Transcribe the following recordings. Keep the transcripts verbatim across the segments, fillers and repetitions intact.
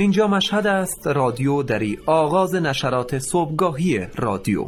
اینجا مشهد است، رادیو دری، آغاز نشرات صبحگاهی رادیو.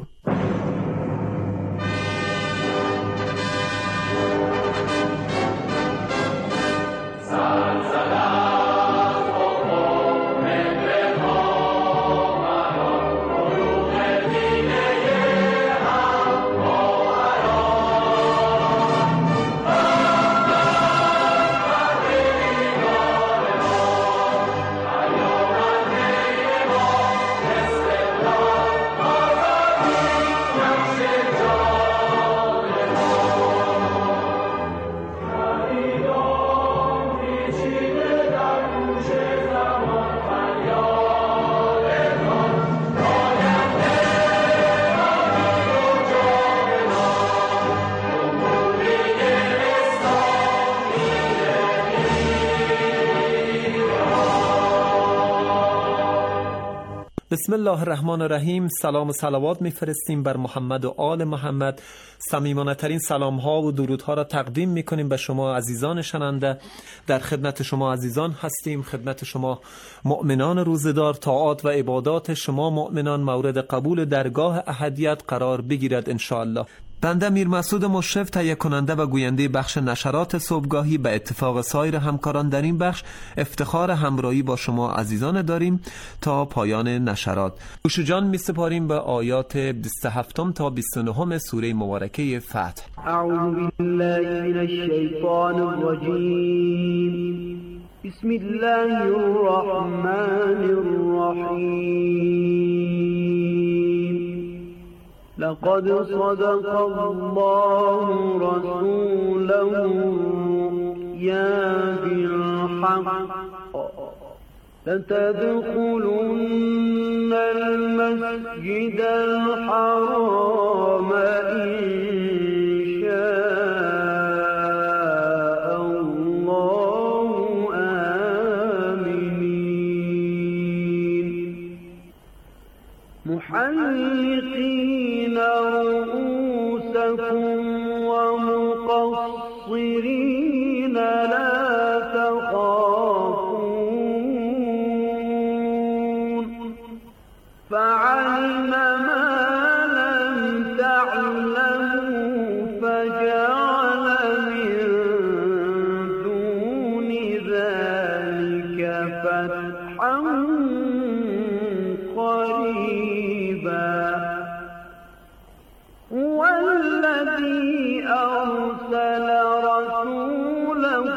بسم الله الرحمن الرحیم. سلام و صلوات میفرستیم بر محمد و آل محمد. صمیمانه ترین سلام ها و درودها را تقدیم میکنیم به شما عزیزان شنونده. در خدمت شما عزیزان هستیم، خدمت شما مؤمنان روزدار. طاعات و عبادات شما مؤمنان مورد قبول درگاه احدیت قرار بگیرد ان شاء الله. بنده میر مسعود مشرف، تهیه کننده و گوینده بخش نشرات صبحگاهی، به اتفاق سایر همکاران در این بخش افتخار همراهی با شما عزیزان داریم تا پایان نشرات. گوش جان می سپاریم به آیات بیست و هفت تا بیست و نه سوره مبارکه فتح. اعوذ بالله من الشیطان الرجیم. بسم الله الرحمن الرحیم. لقد صدق الله رسوله الرؤيا بالحق لتدخلن المسجد الحرام إن شاء الله آمنين محلقين رؤوسكم ومقصرين لا تخافون فعلم ما لم تعلموا فجعل من دون ذلك فتحا قريبا هو الذي أرسل رسوله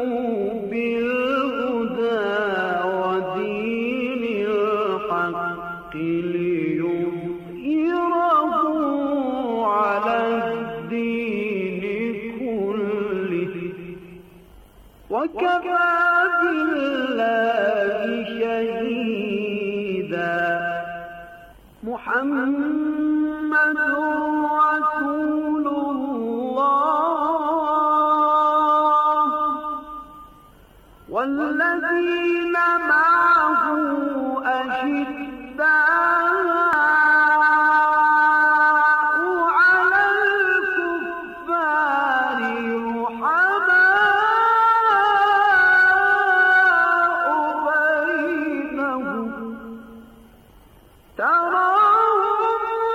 بالهدى ودين الحق ليظهره على الدين كله وكفى بالله شهيدا محمد رسول الله والذين معه أشداء على الكفار رحماء بينهم تراهم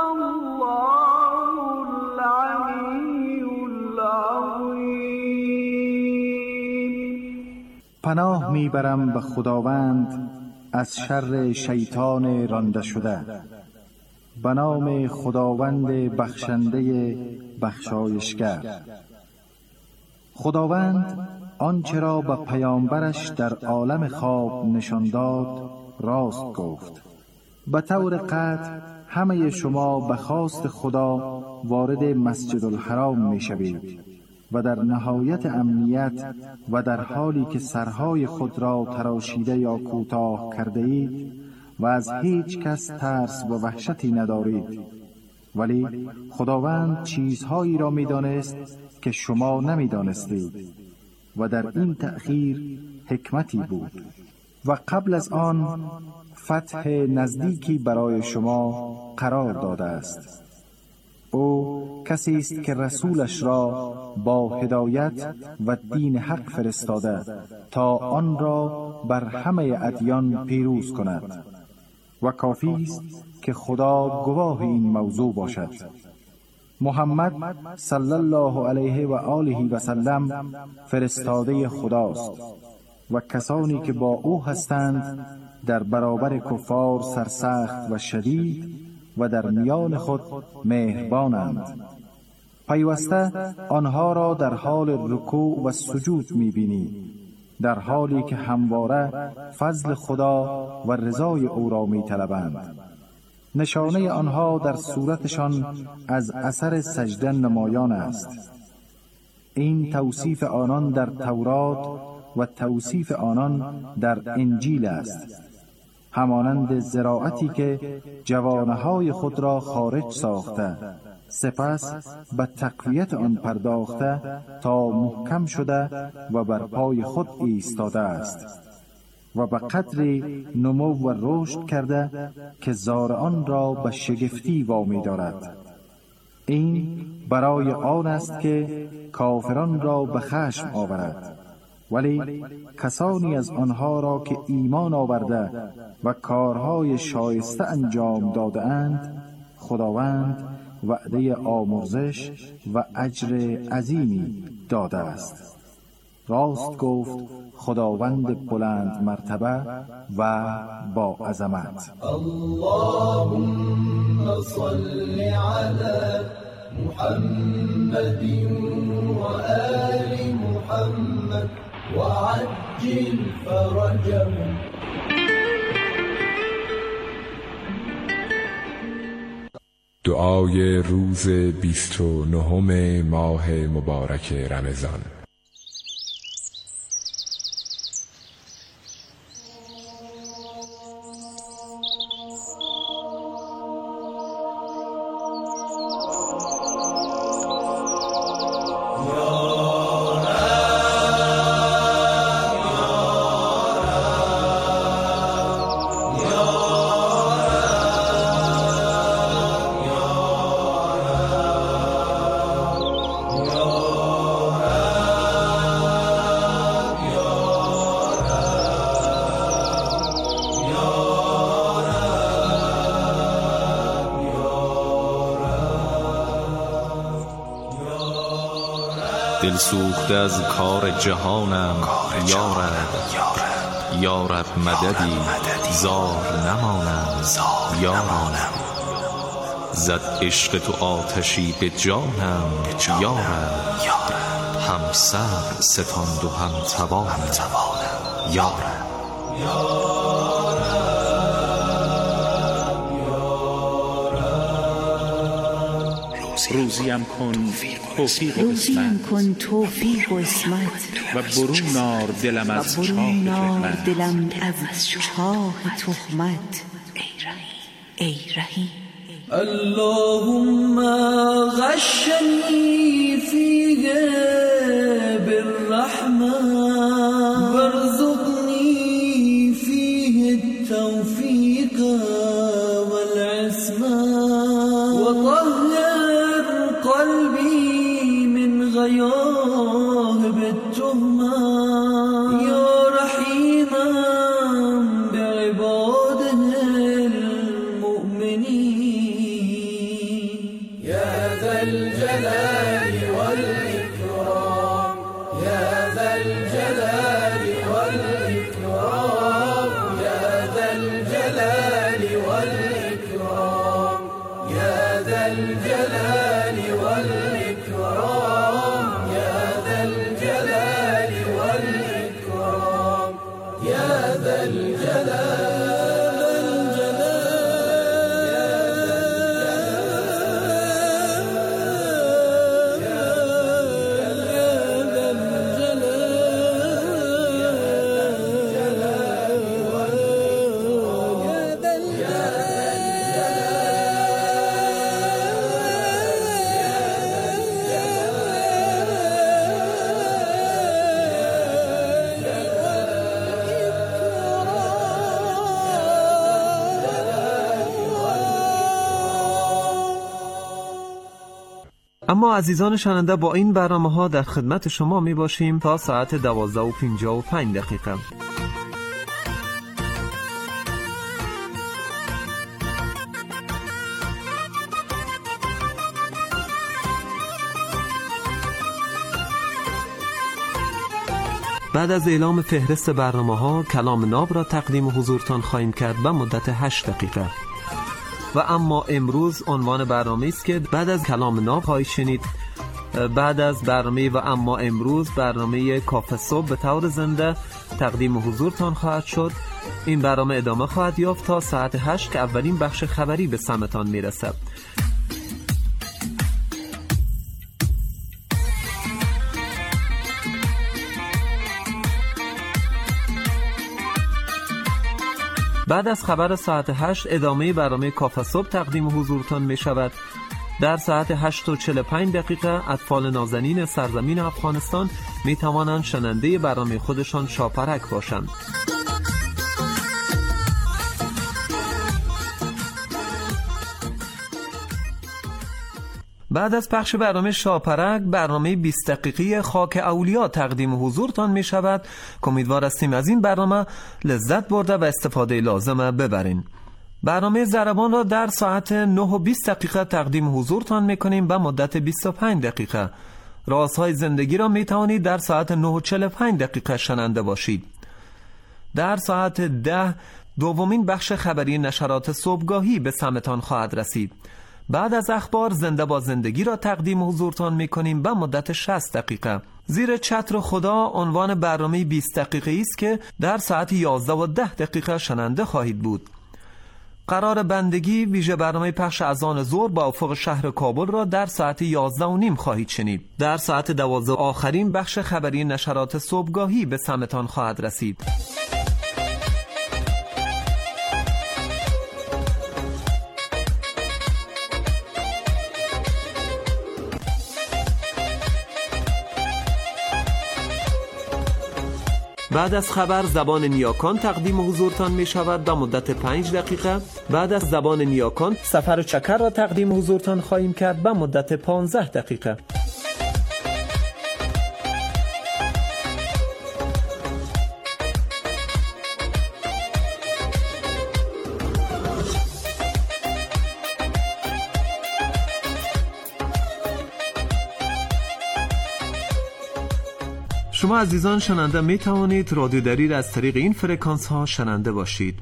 الله العلی العظیم. پناه میبرم به خداوند از شر شیطان رانده شده. به نام خداوند بخشنده بخشایشگر. خداوند آنچه را به پیامبرش در عالم خواب نشان داد راست گفت. به طور قطع همه شما به خواست خدا وارد مسجد الحرام می شوید و در نهایت امنیت و در حالی که سرهای خود را تراشیده یا کوتاه کرده اید و از هیچ کس ترس و وحشتی ندارید. ولی خداوند چیزهایی را می دانست که شما نمی دانستید و در این تأخیر حکمتی بود. و قبل از آن فتح نزدیکی برای شما قرار داده است. او کسی است که رسولش را با هدایت و دین حق فرستاده تا آن را بر همه ادیان پیروز کند و کافی است که خدا گواه این موضوع باشد. محمد صلی الله علیه و آله و سلم فرستاده خداست و کسانی که با او هستند در برابر کفار سرسخت و شدید و در میان خود مهربانند. پیوسته آنها را در حال رکوع و سجود می‌بینی، در حالی که همواره فضل خدا و رضای او را می‌طلبند. نشانه آنها در صورتشان از اثر سجده نمایان است. این توصیف آنان در تورات و توصیف آنان در انجیل است. همانند زراعتی که جوانه‌های خود را خارج ساخته سپس به تقویت آن پرداخته تا محکم شده و بر پای خود ایستاده است و به قدری نمو و رشد کرده که زار آن را به شگفتی وامی دارد. این برای آن است که کافران را به خشم آورد. ولی کسانی از آنها را که ایمان آورده و کارهای شایسته انجام داده اند خداوند وعده آمرزش و اجر عظیمی داده است. راست گفت خداوند بلند مرتبه و با عظمت. اللهم صل علی محمد و آل محمد و عجل فرجهم. دعای روز بیست و نهم ماه مبارک رمضان. دل سوخته از کار جهانم یارب یارب مددی زار نمانم یارب زد عشق تو آتشی به جانم یارب هم صبر ستاند و هم توانم یارب روزیم کن توفیق و اسمت کن توفیق و اسمت و برون آر دلم از چاه دلم از چاه تهمت ای رحیم. اللهم غشنی فیه بالرحمة وارزقنی فیه التوفیق والعصمة وطهر قلبي من غياهب التهمة يا رحيما بعباده المؤمنين. الجلال والإكرام يا ذا الجلال والإكرام يا ذا الجلال والإكرام يا ذا الجلال والإكرام يا ذا الجلال والإكرام يا ذا الجلال اما عزیزان شنونده با این برنامه ها در خدمت شما می باشیم تا ساعت دوازده و پنجاه و پنج دقیقه. بعد از اعلام فهرست برنامه ها کلام ناب را تقدیم حضورتان خواهیم کرد به مدت هشت دقیقه. و اما امروز عنوان برنامه است که بعد از کلام ناب خواهید شنید. بعد از برنامه و اما امروز برنامه کافه صبح به طور زنده تقدیم حضورتان خواهد شد. این برنامه ادامه خواهد یافت تا ساعت هشت که اولین بخش خبری به سمتان میرسد. بعد از خبر ساعت هشت ادامه برنامه کافه صبح تقدیم حضورتان می شود. در ساعت هشت و چهل و پنج دقیقه اطفال نازنین سرزمین افغانستان می توانند شنونده برنامه خودشان شاپرک باشند. بعد از پخش برنامه شاپرک برنامه بیست دقیقی خاک اولیا تقدیم حضورتان می شود که امیدوار هستیم از این برنامه لذت برده و استفاده لازمه ببرین. برنامه ضربان را در ساعت نه و بیست دقیقه تقدیم حضورتان می کنیم به مدت بیست و پنج دقیقه. رازهای زندگی را می توانید در ساعت نه و چهل و پنج دقیقه شنونده باشید. در ساعت ده دومین بخش خبری نشرات صبحگاهی به سمتان خواهد رسید. بعد از اخبار زنده با زندگی را تقدیم حضورتان می‌کنیم به مدت شصت دقیقه. زیر چتر خدا عنوان برنامه بیست دقیقه‌ای است که در ساعت یازده و ده دقیقه شنونده خواهید بود. قرار بندگی ویژه برنامه پخش اذان ظهر با افق شهر کابل را در ساعت یازده و نیم خواهید شنید. در ساعت دوازده آخرین بخش خبری نشرات صبحگاهی به سمتان خواهد رسید. بعد از خبر زبان نیاکان تقدیم حضورتان می شود به مدت پنج دقیقه. بعد از زبان نیاکان سفر چکر را تقدیم حضورتان خواهیم کرد به مدت پانزده دقیقه. شما عزیزان شنونده می توانید رادیو دری را از طریق این فرکانس ها شنونده باشید.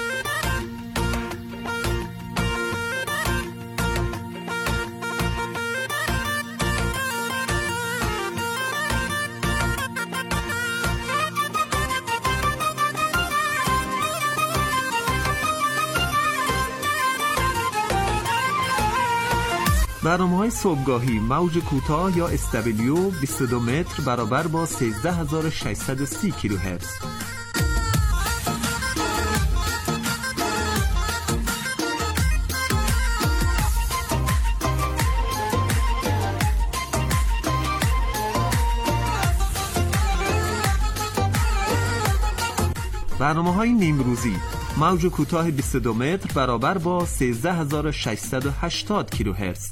برنامه‌های صبحگاهی موج کوتاه یا اس دبلیو بیست و دو متر برابر با سیزده هزار و ششصد و سی کیلوهرتز. برنامه‌های نیمروزی موج کوتاه بیست و دو متر برابر با سیزده هزار و ششصد و هشتاد کیلوهرتز.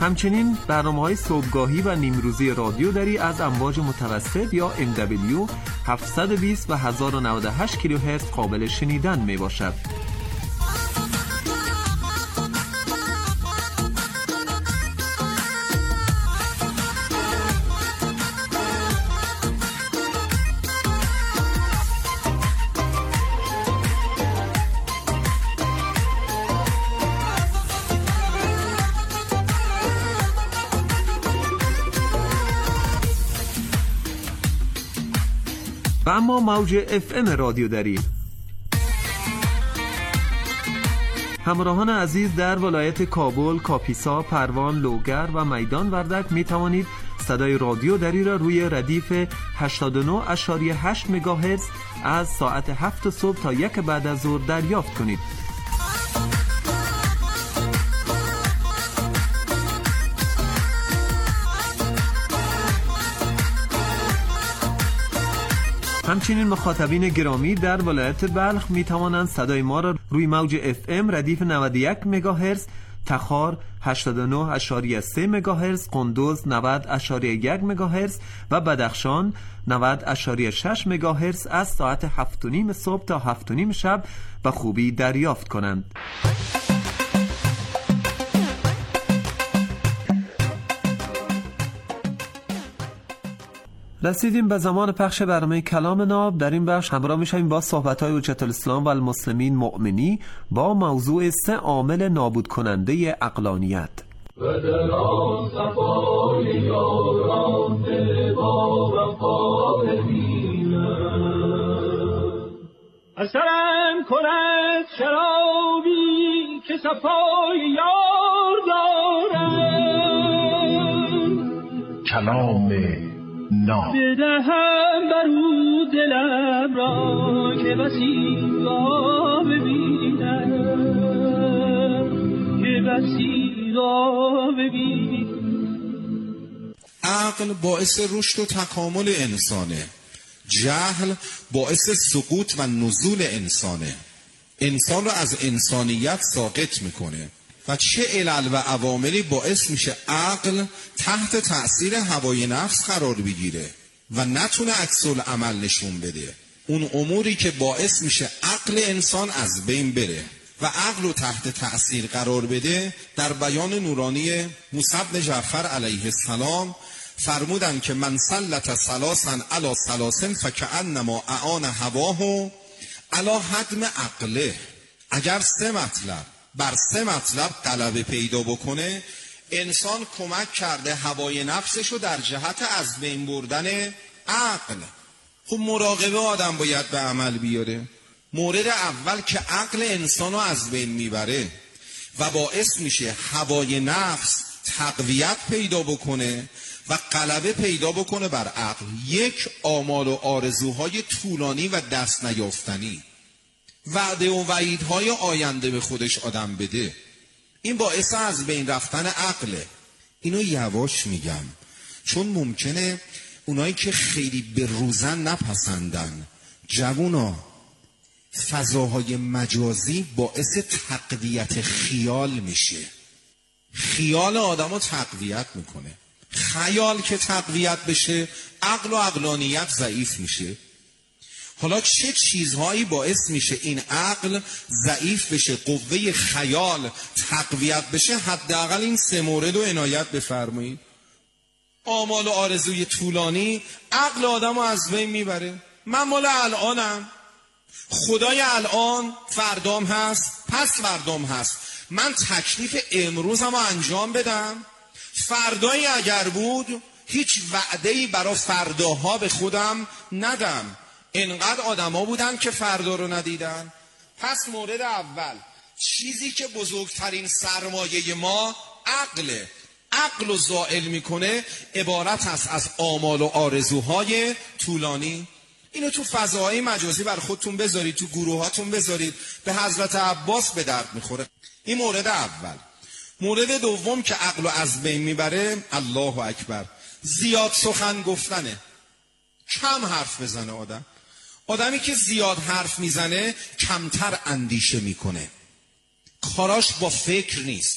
همچنین برنامه‌های صبحگاهی و نیمروزی رادیو دری از امواج متوسط یا ام دبلیو هفتصد و بیست و هزار و نود و هشت کیلوهرتز قابل شنیدن می باشد. و اما موج اف ام رادیو دری. همراهان عزیز، در ولایت کابل، کاپیسا، پروان، لوگر و میدان وردک می توانید صدای رادیو دری را روی ردیف هشتاد و نه ممیز هشت مگاهرتز از ساعت هفت صبح تا یک بعد از ظهر دریافت کنید. همچنین مخاطبین گرامی در ولایت بلخ می توانند صدای ما را روی موج اف ام ردیف نود و یک مگاهرتز، تخار هشتاد و نه ممیز سه مگاهرتز، قندوز نود ممیز یک مگاهرتز و بدخشان نود ممیز شش مگاهرتز از ساعت هفت و نیم صبح تا هفت و نیم شب به خوبی دریافت کنند. رسیدیم به زمان پخش برنامه کلام ناب. در این بخش همراه میشیم با صحبت‌های حجت الاسلام و المسلمین مؤمنی با موضوع سه عامل نابود کننده عقلانیت. و در آن صفای یاران دل با وفا ببینم، اثرم کند شرابی که صفای یار دارم، کلام ناب بدهم برو دلم را که بسی را ببینم، که بسی را ببینم. عقل باعث رشد و تکامل انسانه، جهل باعث سقوط و نزول انسانه، انسان رو از انسانیت ساقط میکنه. و چه علل و عواملی باعث میشه عقل تحت تأثیر هوای نفس قرار بگیره و نتونه عکس العمل نشون بده؟ اون اموری که باعث میشه عقل انسان از بین بره و عقل رو تحت تأثیر قرار بده، در بیان نورانی موسی بن جعفر علیه السلام فرمودن که من سلط ثلاثا علی ثلاث فکأنما اعان هواه علی هدم عقله. اگر سه مطلب بر سه مطلب غلبه پیدا بکنه، انسان کمک کرده هوای نفسش رو در جهت از بین بردن عقل. خب مراقبه آدم باید به عمل بیاره. مورد اول که عقل انسان رو از بین میبره و باعث میشه هوای نفس تقویت پیدا بکنه و غلبه پیدا بکنه بر عقل، یک، آمال و آرزوهای طولانی و دست نیافتنی، وعده و وعیدهای آینده به خودش آدم بده. این باعث از بین رفتن عقله. اینو یواش میگم چون ممکنه اونایی که خیلی به روزن نپسندن، جوونا، فضاهای مجازی باعث تقویت خیال میشه. خیال آدم رو تقویت میکنه. خیال که تقویت بشه، عقل و عقلانیت ضعیف میشه. حالا چه چیزهایی باعث میشه این عقل ضعیف بشه، قوه خیال تقویت بشه؟ حداقل این سه مورد رو عنایت بفرمایید. آمال و آرزوی طولانی عقل آدم رو از بین میبره. من مال الانم، خدای الان فردام هست، پس فردام هست. من تکلیف امروزم رو انجام بدم، فردایی اگر بود هیچ وعده‌ای برای فرداها به خودم ندم. اینقدر آدم ها بودن که فردا رو ندیدن. پس مورد اول، چیزی که بزرگترین سرمایه ما عقله، عقل رو زائل میکنه، عبارت هست از آمال و آرزوهای طولانی. اینو تو فضاهای مجازی بر خودتون بذارید، تو گروهاتون بذارید، به حضرت عباس به درد میخوره. این مورد اول. مورد دوم که عقل رو از بین میبره، الله اکبر، زیاد سخن گفتنه. کم حرف بزنه آدم. آدمی که زیاد حرف میزنه کمتر اندیشه میکنه، کاراش با فکر نیست.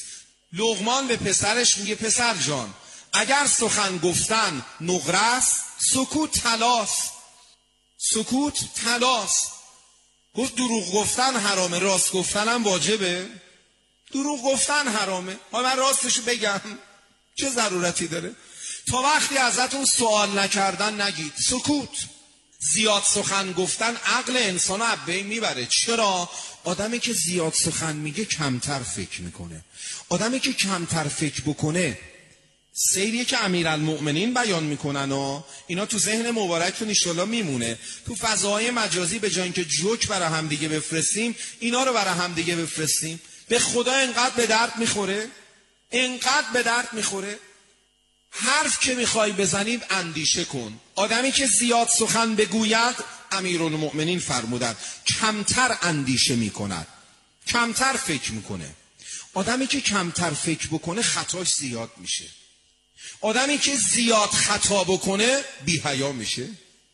لقمان به پسرش میگه پسر جان اگر سخن گفتن نقره است سکوت طلاست. سکوت طلاست. گفت دروغ گفتن حرامه، راست گفتنم واجبه؟ دروغ گفتن حرامه، ها من راستشو بگم چه ضرورتی داره؟ تا وقتی ازتون سوال نکردن نگید. سکوت. زیاد سخن گفتن عقل انسانو از بین میبره. چرا؟ آدمی که زیاد سخن میگه کمتر فکر میکنه. آدمی که کمتر فکر بکنه، سیریه که امیرالمؤمنین بیان میکنن و اینا تو ذهن مبارکتون انشالله میمونه. تو فضاهای مجازی به جای اینکه جوک برای هم دیگه بفرستیم، اینا رو برای هم دیگه بفرستیم. به خدا انقدر به درد میخوره، انقدر به درد میخوره. حرف که میخوای بزنید اندیشه کن. آدمی که زیاد سخن بگوید، امیرالمؤمنین فرمودند کمتر اندیشه میکند، کمتر فکر میکنه. آدمی که کمتر فکر بکنه خطاش زیاد میشه. آدمی که زیاد خطا بکنه بی‌حیا میشه.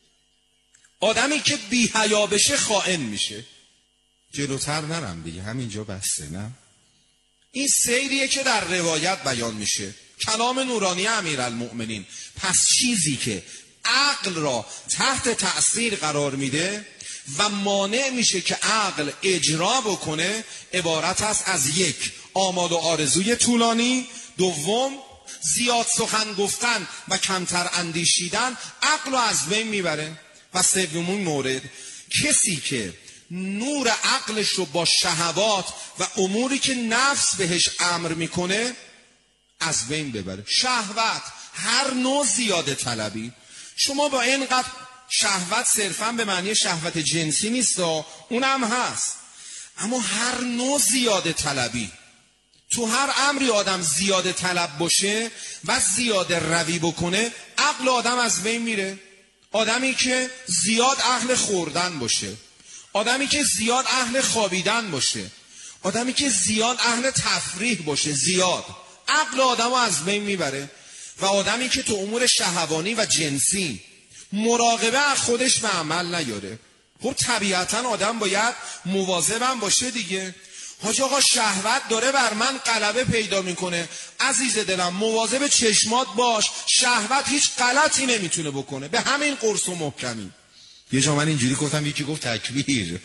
آدمی که بی‌حیا بشه خائن میشه. جلوتر نرم دیگه، همینجا بسته. نه این سیریه که در روایت بیان میشه، کلام نورانی امیرالمؤمنین. پس چیزی که عقل را تحت تأثیر قرار میده و مانع میشه که عقل اجرا بکنه عبارت است از یک، آمال و آرزوی طولانی، دوم زیاد سخن گفتن و کمتر اندیشیدن عقل رو از بین میبره، و سومین مورد کسی که نور عقلش رو با شهوات و اموری که نفس بهش امر میکنه از بین ببره. شهوت، هر نوع زیاده طلبی. شما با اینقدر شهوت صرفا به معنی شهوت جنسی نیست، اونم هست، اما هر نوع زیاده طلبی، تو هر امری آدم زیاده طلب باشه و زیاده روی بکنه عقل آدم از بین میره. آدمی که زیاد اهل خوردن باشه، آدمی که زیاد اهل خوابیدن باشه، آدمی که زیاد اهل تفریح باشه، زیاد عقل آدم از بین میبره. و آدمی که تو امور شهوانی و جنسی مراقبه از خودش به عمل نیاره. خب طبیعتا آدم باید مواظبم باشه دیگه. حاج آقا شهوت داره بر من غلبه پیدا میکنه. عزیز دلم مواظب چشمات باش، شهوت هیچ غلطی نمیتونه بکنه. به همین قرص و محکمی. یه جا من اینجوری گفتم، یکی گفت تکبیر،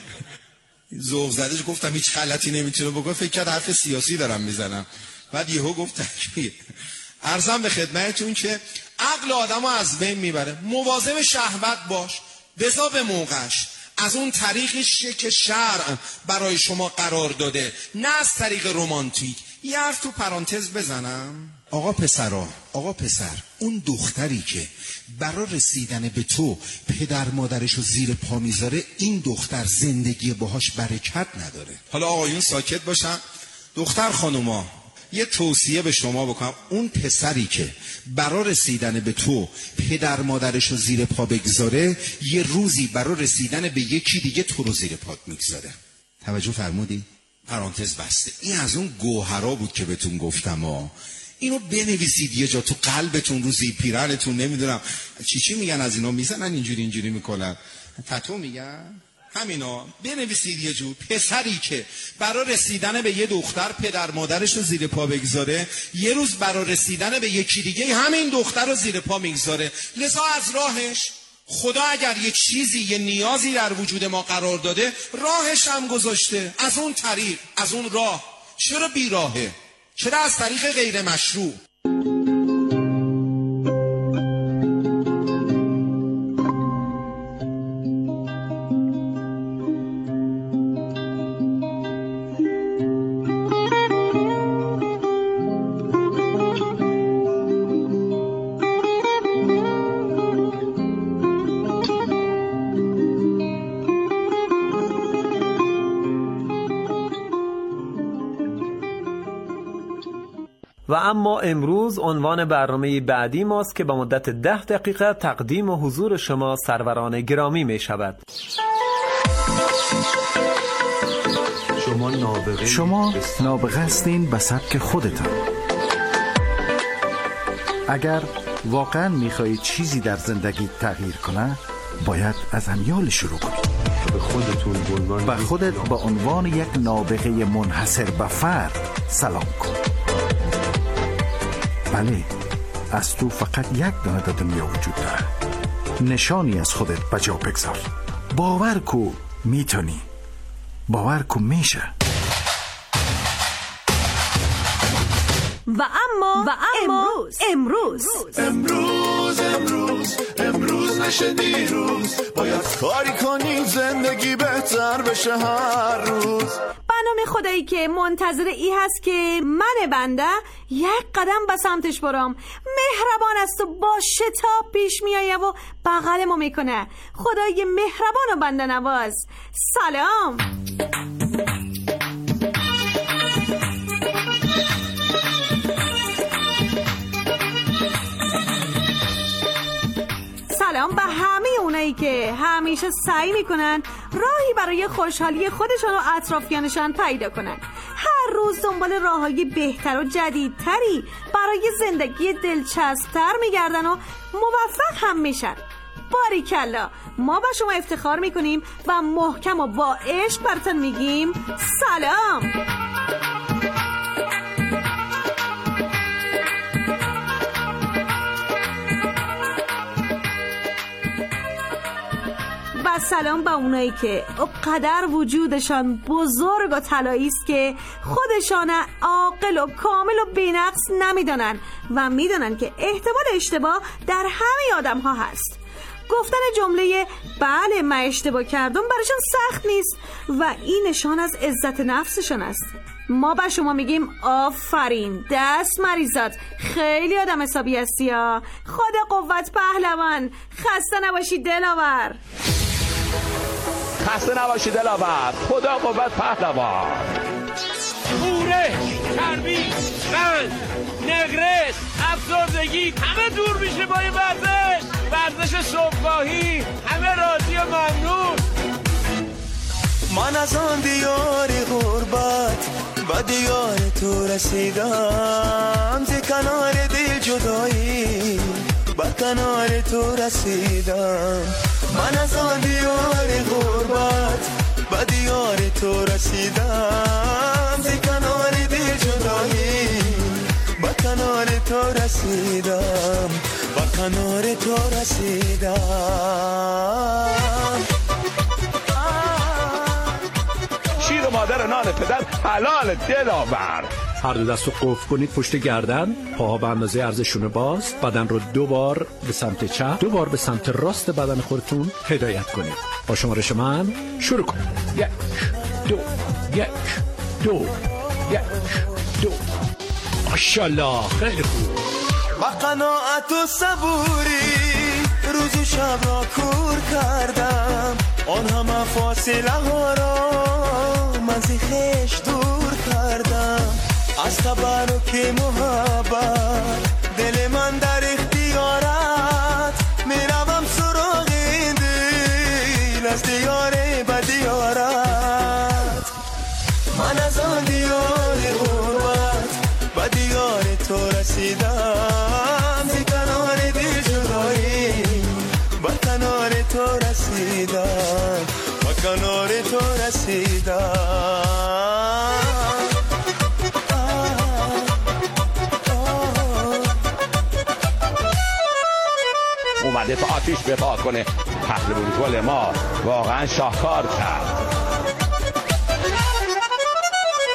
ذوق زدهش گفتم هیچ غلطی نمیتونه بکنه، فکر کرد حرف سیاسی دارم میزنم، بعد یهو گفت تکبیر. عرضم به خدمتتون که عقل آدمو از بین میبره. مواظب شهوت باش، بذار به موقعش، از اون طریقی که شرع برای شما قرار داده، نه از طریق رمانتیک. یه حرف تو پرانتز بزنم. آقا پسرا، آقا پسر، اون دختری که برای رسیدن به تو پدر مادرشو زیر پا میذاره، این دختر زندگی باهاش برکت نداره. حالا آقایون ساکت باشن. دختر خانوما، یه توصیه به شما بکنم، اون پسری که برای رسیدن به تو پدر مادرشو زیر پا بگذاره، یه روزی برای رسیدن به یکی دیگه تو رو زیر پات میگذاره. توجه فرمودی؟ پرانتز بسته. این از اون گوهرا بود که بهتون گفتم ها. اینو بنویسید یه جا تو قلبتون، رو زیر پیرنتون، نمیدونم چی چی میگن از اینا، میزنن اینجوری اینجوری میکنن، تتو میگن، همینا بنویسید یه جور. پسری که برای رسیدن به یه دختر پدر مادرش رو زیر پا بگذاره، یه روز برای رسیدن به یکی دیگه همین دختر رو زیر پا میگذاره. لذا از راهش، خدا اگر یه چیزی، یه نیازی در وجود ما قرار داده، راهش هم گذاشته. از اون طریق، از اون راه. چرا بی راهه؟ چرا از طریق غیر مشروع؟ و اما امروز عنوان برنامه بعدی ماست که با مدت ده دقیقه تقدیم و حضور شما سروران گرامی می شود. شما نابغه شما نابغه هستین به سبک خودتان. اگر واقعا میخواهید چیزی در زندگی تغییر کنه، باید از امیال شروع کنید. به خودتون به خودت با عنوان یک نابغه منحصر به فرد سلام کن. بله، از تو فقط یک دانه در دنیا وجود داره. نشانی از خودت بجا بگذار. باور کو میتونی، باور کو میشه. و اما و اما امروز امروز امروز امروز امروز نشه دیروز، باید کاری کنی زندگی بهتر بشه هر روز. برنامه خدایی که منتظر ای هست که من بنده یک قدم به سمتش برام. مهربان است و با شتاب پیش میایه و بغلمو میکنه. خدای مهربان و بنده نواز. سلام. سلام به همه اونایی که همیشه سعی میکنن راهی برای خوشحالی خودشان و اطرافیانشان پیدا کنن. هر روز دنبال راههای بهتر و جدیدتری برای زندگی دلچسبتر میگردن و موفق هم میشن. باریکلا، ما با شما افتخار میکنیم و محکم و با عشق براتون میگیم سلام. و سلام به اونایی که قدر وجودشان بزرگ و طلایی است که خودشان عاقل و کامل و بی‌نقص نمیدونن و میدونن که احتمال اشتباه در همه آدم ها هست. گفتن جمله بله من اشتباه کردم براشون سخت نیست و این نشان از عزت نفسشون است. ما به شما میگیم آفرین، دست مریضات، خیلی آدم حسابی هستی ها. خدا قوت پهلوان. خسته نباشی دلاور. خسته نباشی دلاور. خدا قوت پهلوان. پوره، چربی، قند، نگرس، افسردگی همه دور میشه با این ورزش. ورزش صبحگاهی، همه راضی و ممنون. من از آن دیار غربت و دیار تو رسیدم، ز کنار دل جدایی با کنار تو رسیدم. من از آن دیار غربت و دیار تو رسیدم، ز کنار دل جدایی با کنار تو رسیدم، با کنار تو رسیدم. شیر مادر نان پدر حلال دلاور. هر دو دست رو قفل کنید پشت گردن، پاها به اندازه عرضشون باز، بدن رو دو بار به سمت چپ، دو بار به سمت راست بدن خودتون هدایت کنید. با شمارش من شروع کنید. یک دو یک دو یک دو. ماشاءالله خیلی خوب. با قناعت و صبوری روز و شب را کور کردم، آن همه فاصله ها را من ز خویش دور کردم. از تبرک محبت دل من در اختیارت، میروم سراغ این دل از دیار به دیارت. من از آن دیار غربت به دیار تو رسیدم، ز کنار دل جدایی با کنار تو رسیدم، با کنار تو رسیدم. اومده تا آتیش بپا کنه. پهلوان گل ما واقعا شاهکار کرد.